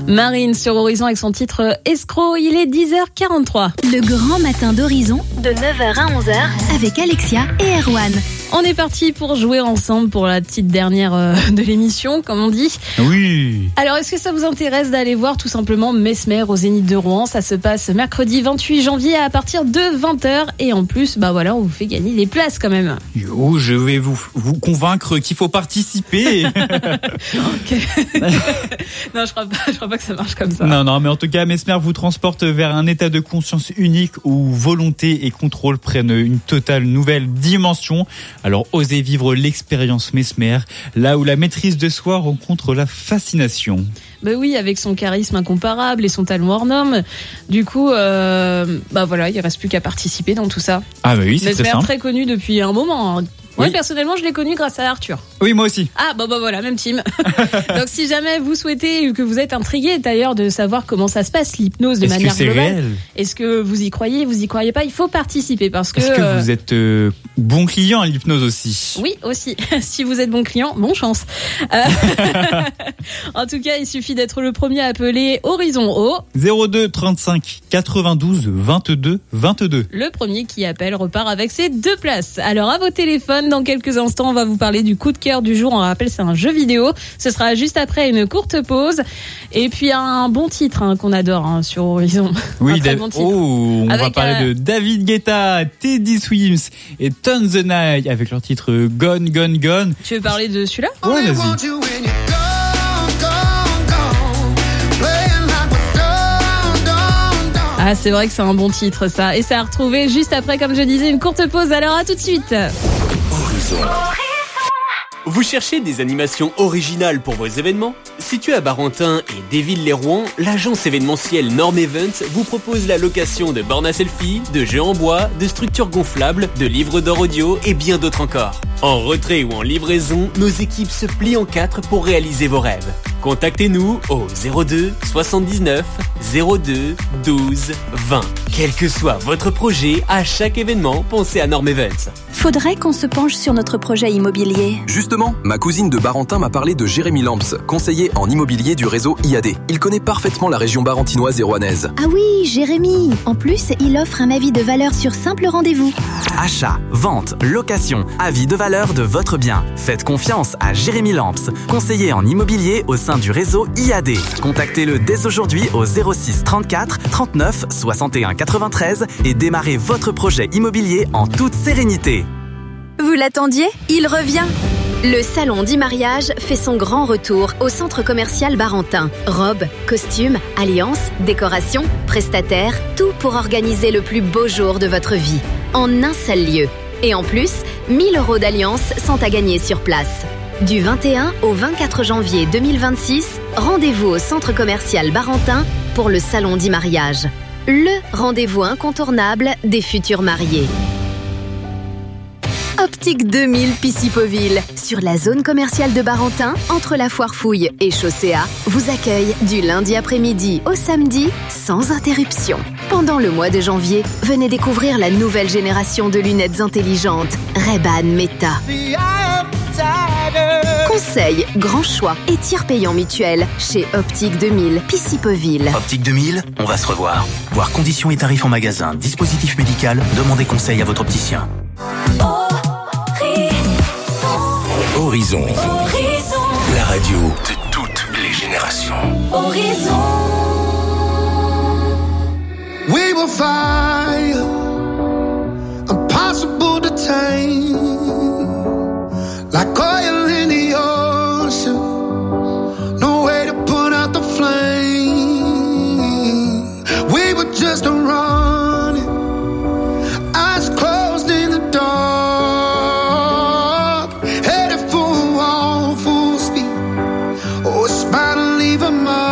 Marine sur Horizon avec son titre Escroc, il est dix heures quarante-trois.
Le grand matin d'Horizon, de neuf heures à onze heures, avec Alexia et Erwan.
On est parti pour jouer ensemble pour la petite dernière euh, de l'émission, comme on dit.
Oui.
Alors, est-ce que ça vous intéresse d'aller voir tout simplement Mesmer au Zénith de Rouen? Ça se passe mercredi vingt-huit janvier à partir de vingt heures. Et en plus, bah voilà, on vous fait gagner des places quand même.
Yo, je vais vous, vous convaincre qu'il faut participer.
Ok. Non, je crois pas, je crois pas que ça marche comme ça.
Non, non, mais en tout cas, Mesmer vous transporte vers un état de conscience unique où volonté et contrôle prennent une totale nouvelle dimension. Alors, osez vivre l'expérience Mesmer, là où la maîtrise de soi rencontre la fascination.
Bah oui, avec son charisme incomparable et son talent hors norme. Du coup, euh, bah voilà, il reste plus qu'à participer dans tout ça.
Ah bah oui, c'est
Mesmer
très simple.
très connu depuis un moment. Hein. Moi,
Oui.
personnellement, je l'ai connu grâce à Arthur.
Oui, moi aussi.
Ah, bah, bah voilà, même team. Donc, si jamais vous souhaitez, que vous êtes intrigué d'ailleurs de savoir comment ça se passe, l'hypnose de
Est-ce que
manière
c'est
globale.
réel ?
Est-ce que vous y croyez, vous y croyez pas? Il faut participer parce que.
Est-ce que
euh,
vous êtes euh, bon client à l'hypnose aussi ?
Oui, aussi. Si vous êtes bon client, bonne chance. Euh, En tout cas, il suffit d'être le premier à appeler Horizon au.
zéro deux trente-cinq quatre-vingt-douze vingt-deux vingt-deux.
Le premier qui appelle repart avec ses deux places. Alors, à vos téléphones, dans quelques instants, on va vous parler du coup de cœur du jour. On rappelle, c'est un jeu vidéo. Ce sera juste après une courte pause. Et puis, un bon titre hein, qu'on adore hein, sur Horizon.
Oui,
un très
Dav-
bon titre.
oh, on va
Avec,
parler
euh,
de David Guetta, Teddy Swims et Ton the Night avec leur titre Gone, Gone, Gone.
Tu veux parler de celui-là?
Ouais, vas-y.
Ah, c'est vrai que c'est un bon titre, ça. Et ça a retrouvé juste après, comme je disais, une courte pause. Alors, à tout de suite.
Vous cherchez des animations originales pour vos événements? Situé à Barentin et Déville-les-Rouen, l'agence événementielle Norm Events vous propose la location de bornes à selfie, de jeux en bois, de structures gonflables, de livres d'or audio et bien d'autres encore. En retrait ou en livraison, nos équipes se plient en quatre pour réaliser vos rêves. Contactez-nous au zéro deux soixante-dix-neuf zéro deux douze vingt. Quel que soit votre projet, à chaque événement, pensez à Norm Events.
Faudrait qu'on se penche sur notre projet immobilier.
Justement, ma cousine de Barentin m'a parlé de Jérémy Lamps, conseiller en immobilier du réseau I A D. Il connaît parfaitement la région barentinoise et rouennaise.
Ah oui, Jérémy. En plus, il offre un avis de valeur sur simple rendez-vous.
Achat, vente, location, avis de valeur de votre bien. Faites confiance à Jérémy Lamps, conseiller en immobilier au sein du réseau I A D. Contactez-le dès aujourd'hui au zéro six trente-quatre trente-neuf soixante et un quatre-vingt-treize et démarrez votre projet immobilier en toute sérénité.
Vous l'attendiez? Il revient. Le salon d'e-mariage fait son grand retour au centre commercial Barentin. Robes, costumes, alliances, décorations, prestataires, tout pour organiser le plus beau jour de votre vie. En un seul lieu. Et en plus, mille euros d'alliances sont à gagner sur place. Du vingt et un au vingt-quatre janvier deux mille vingt-six, rendez-vous au centre commercial Barentin pour le salon d'e-mariage. Le rendez-vous incontournable des futurs mariés. Optique deux mille Piscipoville, sur la zone commerciale de Barentin, entre la Foire Fouille et Chaussée A, vous accueille du lundi après-midi au samedi, sans interruption. Pendant le mois de janvier, venez découvrir la nouvelle génération de lunettes intelligentes, Ray-Ban Meta. Conseils, grand choix et tiers payant mutuel chez Optique deux mille Piscipoville.
Optique deux mille, on va se revoir. Voir conditions et tarifs en magasin, dispositif médical, demandez conseil à votre opticien.
Horizon. Horizon. La radio de toutes les générations.
Horizon. We will fire, impossible to tame, like oil in the ocean, no way to put out the flame. We were just running, eyes closed in the dark, headed for a wall, full speed, oh, it's bound to leave a mark.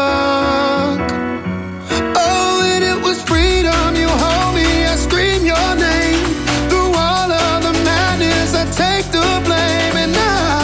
Oh, and it was freedom, you hold me, I scream your name, through all of the madness, I take the blame, and I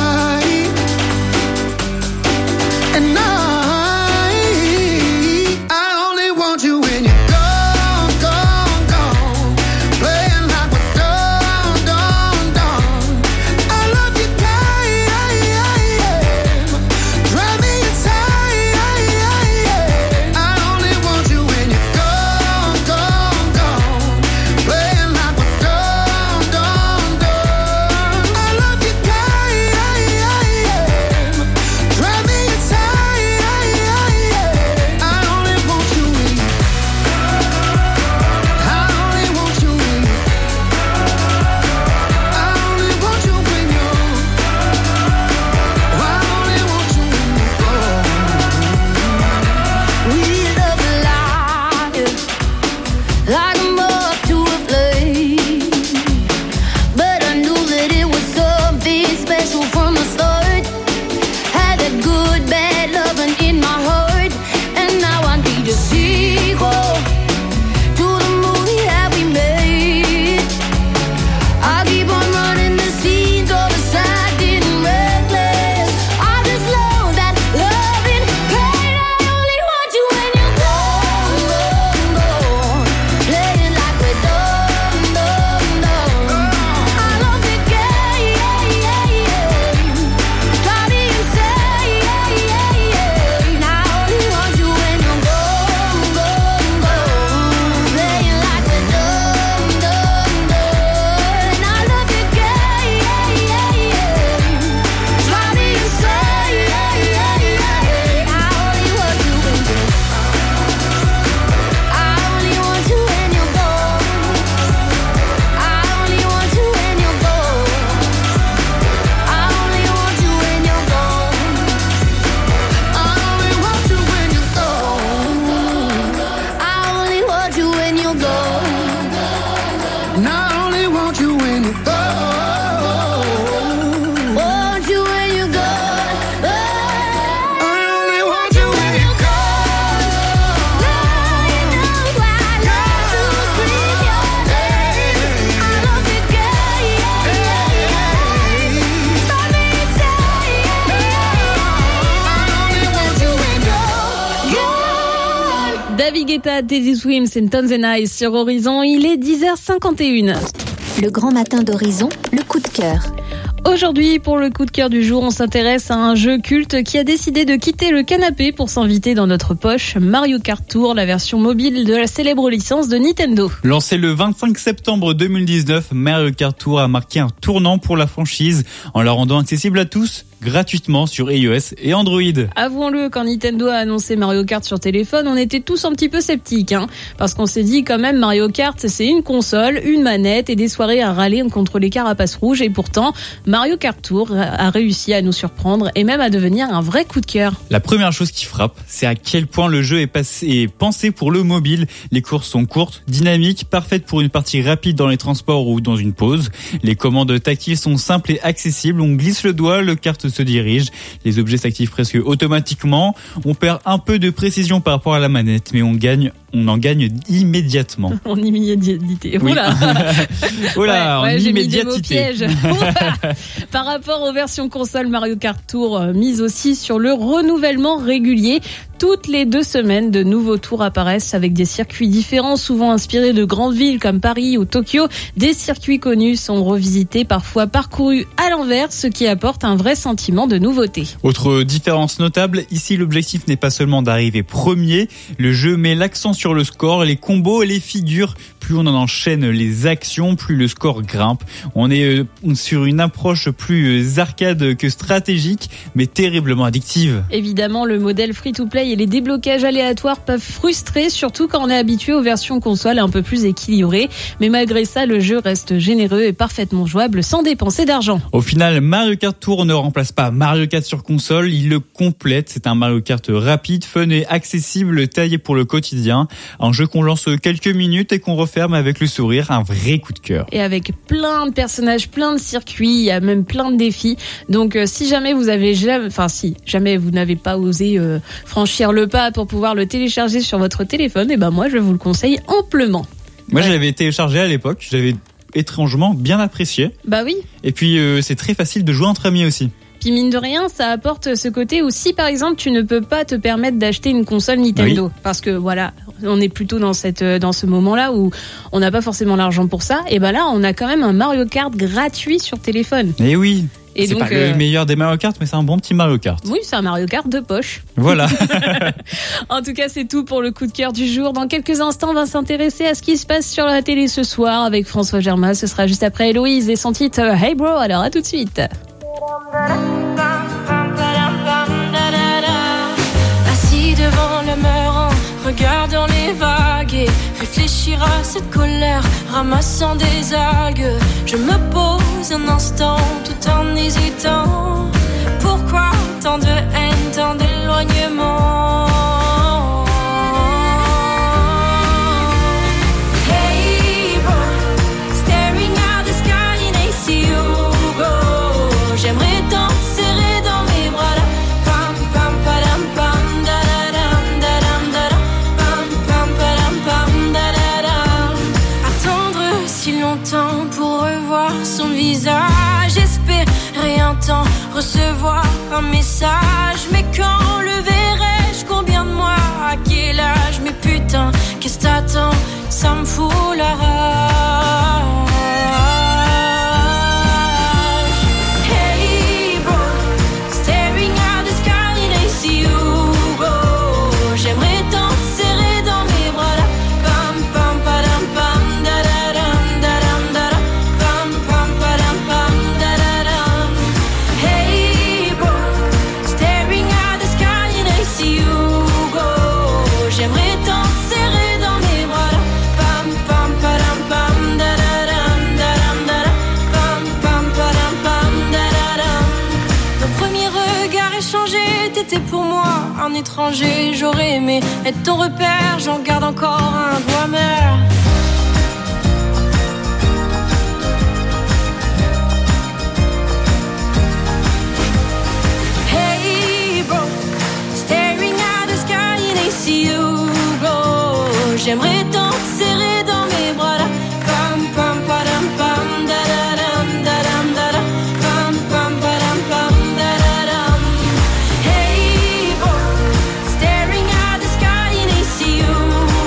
David Guetta, Teddy Swims et Tones and I sur Horizon. Il est dix heures cinquante et une.
Le grand matin d'Horizon, le coup de cœur.
Aujourd'hui, pour le coup de cœur du jour, on s'intéresse à un jeu culte qui a décidé de quitter le canapé pour s'inviter dans notre poche, Mario Kart Tour, la version mobile de la célèbre licence de Nintendo.
Lancé le vingt-cinq septembre deux mille dix-neuf, Mario Kart Tour a marqué un tournant pour la franchise en la rendant accessible à tous, gratuitement sur iOS et Android.
Avouons-le, quand Nintendo a annoncé Mario Kart sur téléphone, on était tous un petit peu sceptiques, hein, parce qu'on s'est dit quand même Mario Kart, c'est une console, une manette et des soirées à râler contre les carapaces rouges, et pourtant Mario Kart Tour a réussi à nous surprendre et même à devenir un vrai coup de cœur.
La première chose qui frappe, c'est à quel point le jeu est, passé, est pensé pour le mobile. Les courses sont courtes, dynamiques, parfaites pour une partie rapide dans les transports ou dans une pause. Les commandes tactiles sont simples et accessibles. On glisse le doigt, le kart se dirige. Les objets s'activent presque automatiquement. On perd un peu de précision par rapport à la manette, mais on gagne, on en gagne immédiatement.
En immédiatité.
Oui.
Oula.
Oula,
ouais, ouais,
en
j'ai mis des mots
immédiatité.
pièges. Par rapport aux versions console, Mario Kart Tour euh, mise aussi sur le renouvellement régulier. Toutes les deux semaines, de nouveaux tours apparaissent avec des circuits différents, souvent inspirés de grandes villes comme Paris ou Tokyo. Des circuits connus sont revisités, parfois parcourus à l'envers, ce qui apporte un vrai sentiment de nouveauté.
Autre différence notable, ici l'objectif n'est pas seulement d'arriver premier, le jeu met l'accent sur le score, les combos et les figures. Plus on en enchaîne les actions, plus le score grimpe. On est sur une approche plus arcade que stratégique, mais terriblement addictive.
Évidemment, le modèle free-to-play et les déblocages aléatoires peuvent frustrer, surtout quand on est habitué aux versions console un peu plus équilibrées. Mais malgré ça, le jeu reste généreux et parfaitement jouable sans dépenser d'argent.
Au final, Mario Kart Tour ne remplace pas Mario Kart sur console, il le complète. C'est un Mario Kart rapide, fun et accessible, taillé pour le quotidien. Un jeu qu'on lance quelques minutes et qu'on referme avec le sourire, un vrai coup de cœur.
Et avec plein de personnages, plein de circuits, il y a même plein de défis. Donc euh, si jamais vous avez jamais, enfin si jamais vous n'avez pas osé euh, franchir le pas pour pouvoir le télécharger sur votre téléphone, et ben moi je vous le conseille amplement.
Moi
ouais.
je l'avais téléchargé à l'époque, j'avais étrangement bien apprécié.
Bah oui.
Et puis euh, c'est très facile de jouer entre amis aussi.
Puis mine de rien, ça apporte ce côté où si par exemple tu ne peux pas te permettre d'acheter une console Nintendo, oui. parce que voilà, on est plutôt dans cette dans ce moment-là où on n'a pas forcément l'argent pour ça, et ben là on a quand même un Mario Kart gratuit sur téléphone.
Et oui.
Et
c'est
donc,
pas
euh...
le meilleur des Mario Kart, mais c'est un bon petit Mario Kart.
Oui, c'est un Mario Kart de poche.
Voilà.
En tout cas, c'est tout pour le coup de cœur du jour. Dans quelques instants, on va s'intéresser à ce qui se passe sur la télé ce soir avec François Germain. Ce sera juste après Héloïse et son titre Hey Bro. Alors à tout de suite.
Assis devant le mur, regardant les vagues et réfléchir à cette colère, ramassant des algues. Je me pose un instant tout en hésitant. Pourquoi tant de haine, tant d'éloignement? Hey bro, staring at the sky and I see you go. J'aimerais tant te serrer dans mes bras là. Pam pam padam pam da da dam da dam da dam. Pam pam padam pam da da dam. Attendre si longtemps pour revoir son visage, espérer un temps, recevoir un message. Mais quand le verrai-je, combien de mois, à quel âge? Mais putain, qu'est-ce que t'attends? Ça me fout la rage. Hey bro, staring at the sky and I see you go. J'aimerais tant te serrer dans mes bras là. Pam pam padam pam da da dam da dam da dam. Pam pam padam pam da da dam. Hey bro, staring at the sky and I see you go. J'aimerais tant te serrer dans mes bras là. Pam pam padam pam da da dam da dam da dam. Pam pam padam pam da da dam. Nos premiers regards échangés, t'étais pour moi un étranger. J'aurais aimé être ton repère, j'en garde encore un goût amer. Hey bro, staring at the sky and I see you go. J'aimerais tant te serrer dans mes bras là. Pam pam padam pam da da dam da dam da dam. Pam pam padam pam da da dam. Hey bro, staring at the sky and I see you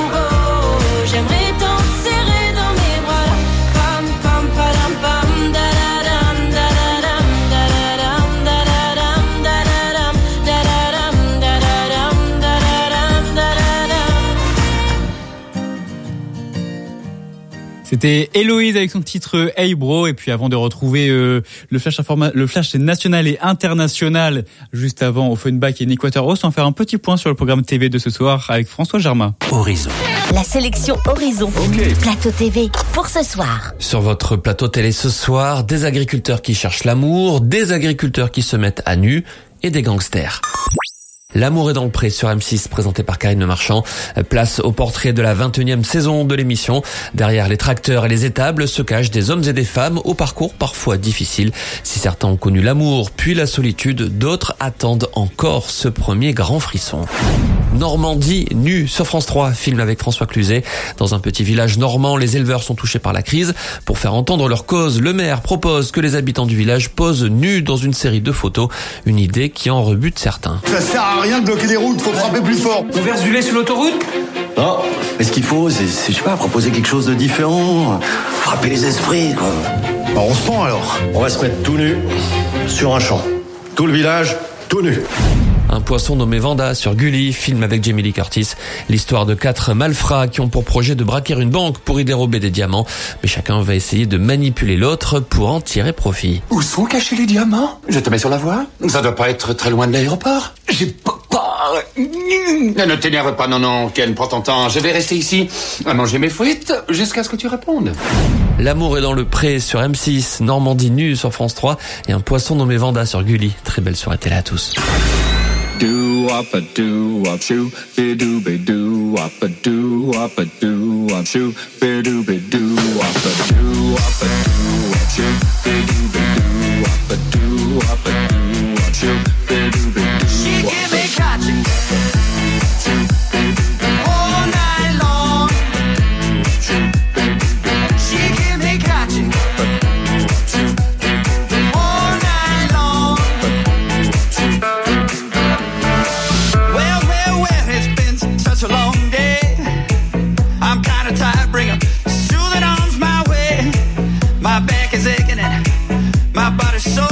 C'était Héloïse avec son titre Hey Bro. Et puis avant de retrouver euh, le flash informa- le flash national et international juste avant Offenbach et Nick Waterhouse, on va faire un petit point sur le programme T V de ce soir avec François Germain.
Horizon.
La sélection Horizon. Okay. Plateau T V pour ce soir.
Sur votre plateau télé ce soir, des agriculteurs qui cherchent l'amour, des agriculteurs qui se mettent à nu et des gangsters. L'amour est dans le pré sur M six, présenté par Karine Le Marchand. Place au portrait de la vingt et unième saison de l'émission. Derrière les tracteurs et les étables se cachent des hommes et des femmes au parcours parfois difficile. Si certains ont connu l'amour puis la solitude, d'autres attendent encore ce premier grand frisson. Normandie nue sur France trois, film avec François Cluzet. Dans un petit village normand, les éleveurs sont touchés par la crise. Pour faire entendre leur cause, le maire propose que les habitants du village posent nus dans une série de photos. Une idée qui en rebute certains.
Ça sert à rien de bloquer des routes, faut frapper plus fort.
On verse du lait sur l'autoroute ?
Non, mais ce qu'il faut, c'est, c'est, je sais pas, proposer quelque chose de différent, frapper les esprits, quoi. Bah, on se prend alors.
On va se mettre tout nu sur un champ. Tout le village, tout nu.
Un poisson nommé Vanda sur Gulli, film avec Jamie Lee Curtis. L'histoire de quatre malfrats qui ont pour projet de braquer une banque pour y dérober des diamants. Mais chacun va essayer de manipuler l'autre pour en tirer profit.
Où sont cachés les diamants ? Je te mets sur la voie. Ça doit pas être très loin de l'aéroport. J'ai pas... Ne t'énerve pas, non, non, Ken, prends ton temps. Je vais rester ici à manger mes frites jusqu'à ce que tu répondes.
L'amour est dans le pré sur M six, Normandie nue sur France trois et un poisson nommé Vanda sur Gulli. Très belle soirée télé à tous.
Do up a do up shoo, be do be do up a do up a do up shoo, be do be do up a do up a do up shoo, be do be do up a do up a do up shoo, be do be do. She give me catching all night long. She give me catching all night long. Well, well, well, it's been such a long day. I'm kinda tired, bring a soothing arms my way. My back is aching and my body's so